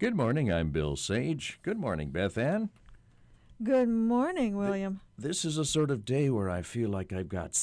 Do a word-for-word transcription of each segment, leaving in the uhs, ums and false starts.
Good morning, I'm Bill Sage. Good morning, Beth Ann. Good morning, William. This is a sort of day where I feel like I've got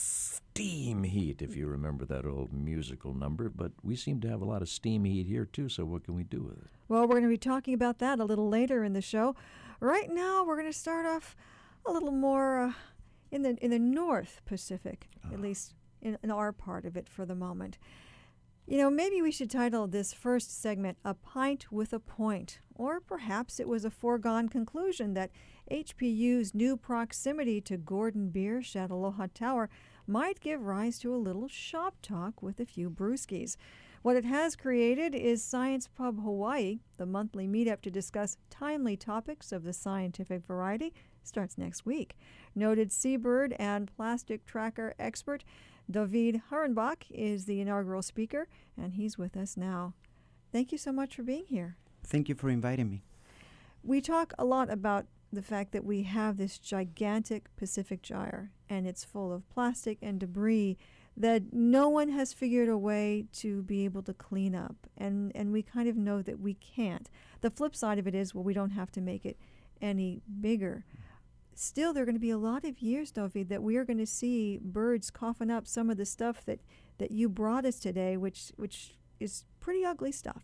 steam heat, if you remember that old musical number, but we seem to have a lot of steam heat here too, so what can we do with it? Well, we're going to be talking about that a little later in the show. Right now, we're going to start off a little more uh, in the in the North Pacific, uh. at least in, in our part of it for the moment. You know, maybe we should title this first segment, A Pint with a Point. Or perhaps it was a foregone conclusion that H P U's new proximity to Gordon Beer Chataloha Tower might give rise to a little shop talk with a few brewskis. What it has created is Science Pub Hawaii, the monthly meetup to discuss timely topics of the scientific variety, starts next week. Noted seabird and plastic tracker expert David Harenbach is the inaugural speaker, and he's with us now. Thank you so much for being here. Thank you for inviting me. We talk a lot about the fact that we have this gigantic Pacific Gyre, and it's full of plastic and debris that no one has figured a way to be able to clean up, and, and we kind of know that we can't. The flip side of it is, well, we don't have to make it any bigger. Still, there are going to be a lot of years, David, that we are going to see birds coughing up some of the stuff that, that you brought us today, which which is pretty ugly stuff.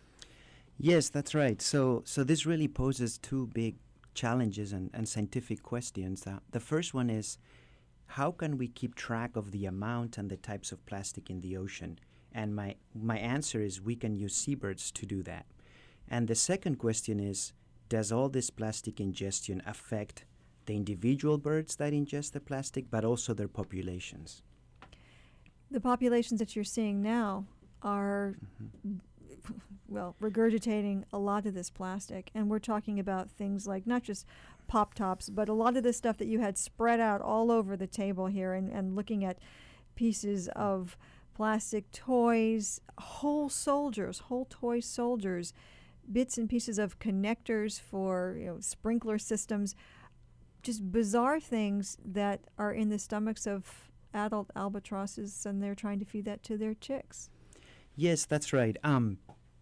Yes, that's right. So so this really poses two big challenges and, and scientific questions. Uh, the first one is, how can we keep track of the amount and the types of plastic in the ocean? And my, my answer is we can use seabirds to do that. And the second question is, does all this plastic ingestion affect the individual birds that ingest the plastic, but also their populations? The populations that you're seeing now are, mm-hmm. well, regurgitating a lot of this plastic. And we're talking about things like not just pop tops, but a lot of the stuff that you had spread out all over the table here, and, and looking at pieces of plastic toys, whole soldiers, whole toy soldiers, bits and pieces of connectors for, you know, sprinkler systems, just bizarre things that are in the stomachs of adult albatrosses, and they're trying to feed that to their chicks. Yes, that's right. Um,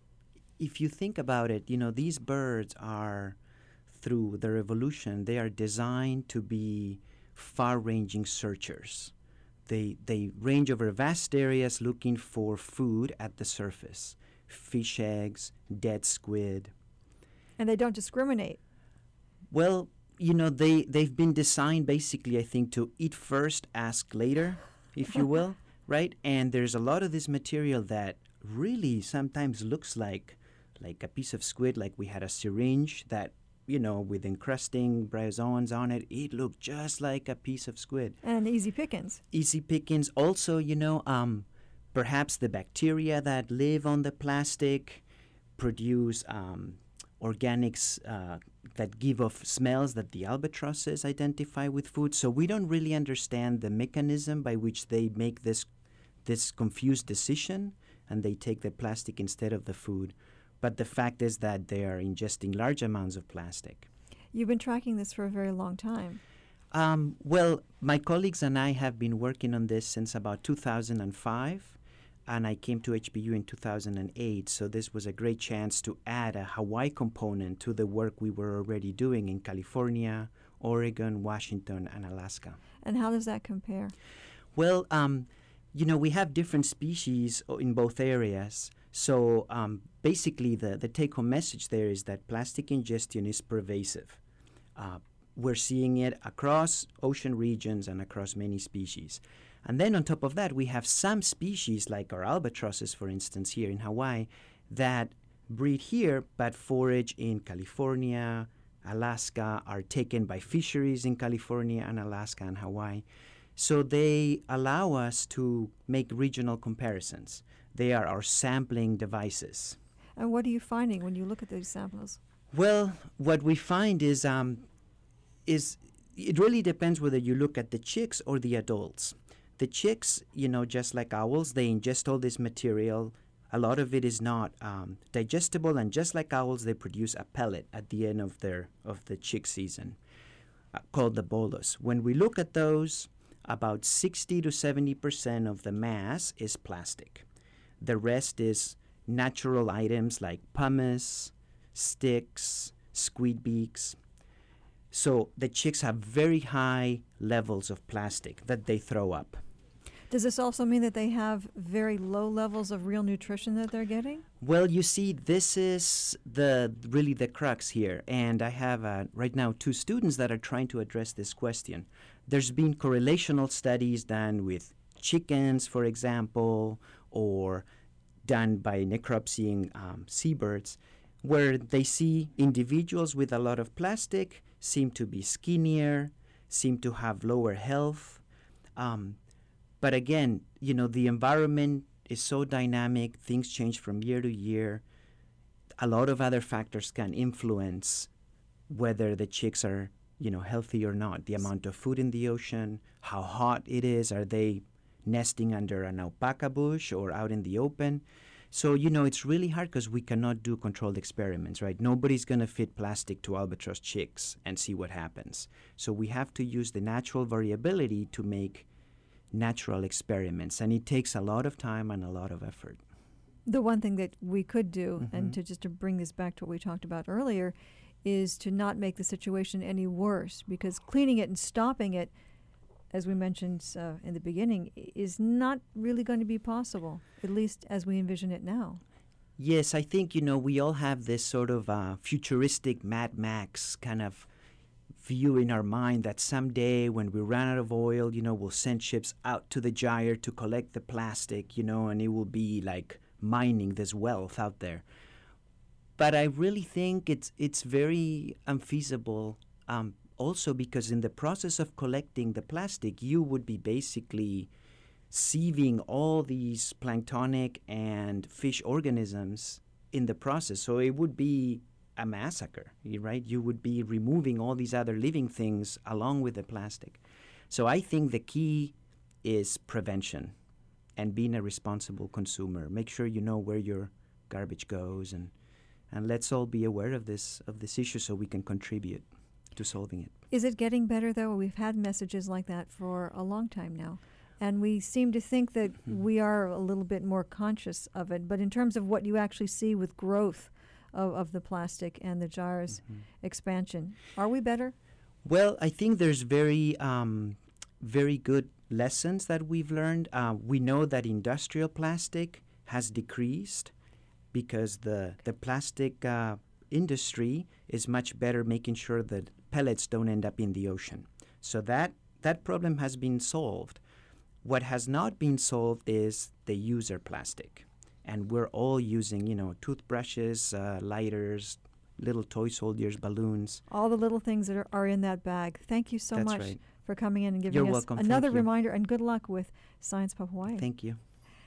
if you think about it, you know, these birds are, through their evolution, they are designed to be far-ranging searchers. They, they range over vast areas looking for food at the surface, fish eggs, dead squid. And they don't discriminate. Well, you know, they, they've been designed basically, I think, to eat first, ask later, if you will, right? And there's a lot of this material that really sometimes looks like like a piece of squid, like we had a syringe that, you know, with encrusting bryozoans on it, it looked just like a piece of squid. And easy pickings. Easy pickings. Also, you know, um, perhaps the bacteria that live on the plastic produce um, organics uh, that give off smells that the albatrosses identify with food. So we don't really understand the mechanism by which they make this this confused decision and they take the plastic instead of the food. But the fact is that they are ingesting large amounts of plastic. You've been tracking this for a very long time. Um, well, my colleagues and I have been working on this since about two thousand five, and I came to H P U in two thousand eight, so this was a great chance to add a Hawaii component to the work we were already doing in California, Oregon, Washington, and Alaska. And how does that compare? Well, um, you know, we have different species in both areas. So um, basically, the, the take-home message there is that plastic ingestion is pervasive. Uh, we're seeing it across ocean regions and across many species. And then on top of that, we have some species, like our albatrosses, for instance, here in Hawaii, that breed here but forage in California, Alaska, are taken by fisheries in California and Alaska and Hawaii. So they allow us to make regional comparisons. They are our sampling devices. And what are you finding when you look at these samples? Well, what we find is um, is it really depends whether you look at the chicks or the adults. The chicks, you know, just like owls, they ingest all this material. A lot of it is not um, digestible, and just like owls, they produce a pellet at the end of their of the chick season, uh, called the bolus. When we look at those, about sixty to seventy percent of the mass is plastic. The rest is natural items like pumice, sticks, squid beaks. So the chicks have very high levels of plastic that they throw up. Does this also mean that they have very low levels of real nutrition that they're getting? Well, you see, this is the really the crux here, and I have uh, right now two students that are trying to address this question. There's been correlational studies done with chickens, for example, or done by necropsying um, seabirds, where they see individuals with a lot of plastic seem to be skinnier, seem to have lower health. Um, But again, you know, the environment is so dynamic, things change from year to year. A lot of other factors can influence whether the chicks are, you know, healthy or not. The amount of food in the ocean, how hot it is, are they nesting under an alpaca bush or out in the open? So, you know, it's really hard because we cannot do controlled experiments, right? Nobody's going to fit plastic to albatross chicks and see what happens. So we have to use the natural variability to make natural experiments, and it takes a lot of time and a lot of effort. The one thing that we could do, Mm-hmm. and to just to bring this back to what we talked about earlier, is to not make the situation any worse, because cleaning it and stopping it, as we mentioned uh, in the beginning, i- is not really going to be possible, at least as we envision it now. Yes, I think, you know, we all have this sort of uh, futuristic Mad Max kind of view in our mind that someday when we run out of oil, you know, we'll send ships out to the gyre to collect the plastic, you know, and it will be like mining this wealth out there. But I really think it's it's very unfeasible, um, also because in the process of collecting the plastic, you would be basically sieving all these planktonic and fish organisms in the process. So it would be a massacre, right? You would be removing all these other living things along with the plastic. So I think the key is prevention and being a responsible consumer. Make sure you know where your garbage goes, and and let's all be aware of this of this issue so we can contribute to solving it. Is it getting better, though? We've had messages like that for a long time now, and we seem to think that Mm-hmm. we are a little bit more conscious of it. But in terms of what you actually see with growth of, of the plastic and the gyre's Mm-hmm. expansion, are we better? Well, I think there's very, um, very good lessons that we've learned. Uh, we know that industrial plastic has decreased because the the plastic uh, industry is much better making sure that pellets don't end up in the ocean. So that that problem has been solved. What has not been solved is the user plastic, and we're all using, you know, toothbrushes, uh, lighters, little toy soldiers, balloons. All the little things that are, are in that bag. Thank you so That's much right. for coming in and giving You're us welcome. Thank another you. reminder, and good luck with Science Pub Hawaii. Thank you.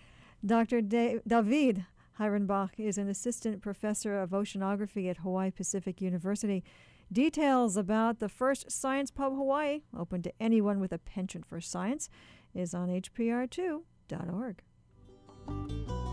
Doctor Da- David Heirenbach is an assistant professor of oceanography at Hawaii Pacific University. Details about the first Science Pub Hawaii, open to anyone with a penchant for science, is on H P R two dot org.